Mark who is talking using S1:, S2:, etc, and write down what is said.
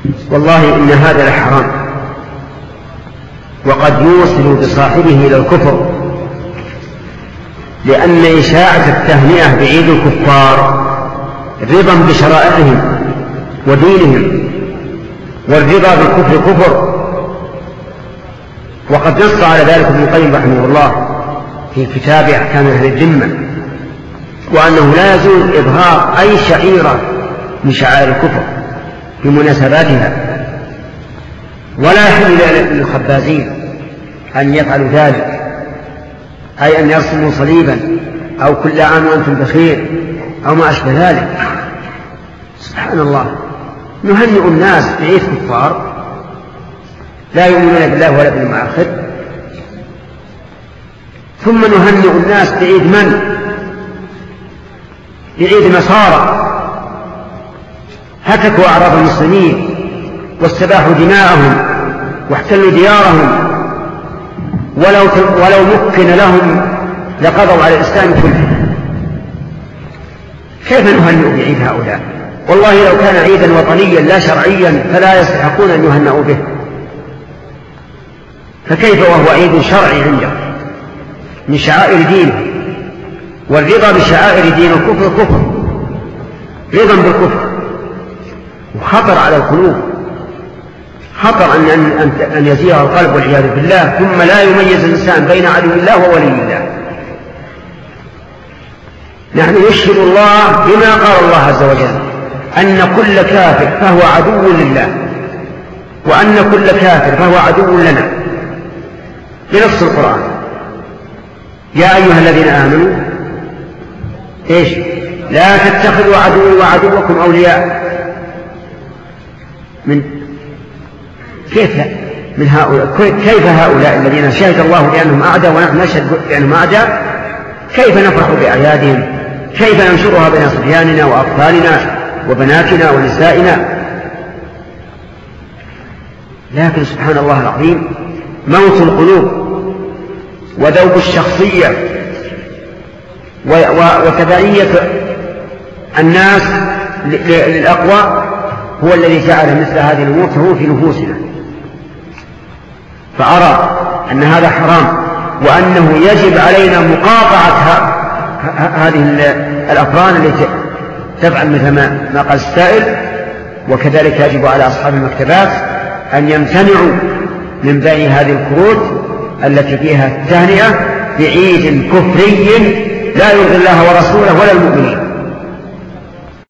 S1: والله إن هذا لحرام، وقد يوصل بصاحبه إلى الكفر، لأن إشاعة التهنئة بعيد الكفار رضا بشرائعهم ودينهم، والرضا بالكفر كفر. وقد نص على ذلك ابن القيم رحمه الله في كتاب أحكام أهل الذمة، وأنه لا يزول إظهار أي شعيرة من شعائر الكفر في مناسباتها، ولا يحل للخبازين أن يفعلوا ذلك، أي أن يرسموا صليبا أو كل عام وأنتم بخير أو ما أشبه ذلك. سبحان الله، نهنئ الناس بعيد كفار لا يؤمنون بالله ولا باليوم الآخر، ثم نهنئ الناس بعيد من؟ بعيد نصارى هتكوا أعراض المسلمين واستباحوا دماءهم واحتلوا ديارهم، ولو مكن لهم لقضوا على الإسلام كله. كيف نهنئ بعيد هؤلاء؟ والله لو كان عيدا وطنيا لا شرعيا فلا يستحقون أن يهنئوا به، فكيف وهو عيد شرعي عنده من شعائر دينه؟ والرضا بشعائر دين الكفر كفر، رضا بالكفر، وخطر على القلوب، خطر أن يزيغ القلب والعياذ بالله، ثم لا يميز الإنسان بين عدو الله وولي الله. نحن نشهد الله بما قال الله عز وجل أن كل كافر فهو عدو لله، وأن كل كافر فهو عدو لنا بنص القرآن. يا أيها الذين آمنوا إيش؟ لا تتخذوا عدوي وعدوكم أولياء من كيف من هؤلاء؟ كيف هؤلاء الذين شهد الله بأنهم أعداء ونحن نشهد بأنهم أعداء؟ كيف نفرح بأعيادهم؟ كيف ننشرها بين صبياننا وأطفالنا وبناتنا ونسائنا؟ لكن سبحان الله العظيم، موت القلوب وذوب الشخصية وتبعية الناس للأقوى هو الذي جعل مثل هذه الأمور تهون في نفوسنا. فأرى أن هذا حرام، وأنه يجب علينا مقاطعة هذه الأفران التي تفعل مثل ما قال السائل. وكذلك يجب على أصحاب المكتبات أن يمتنعوا من بيع هذه الكروت التي فيها التهنئة بعيد كفري لا يرضي الله ورسوله ولا المؤمنين.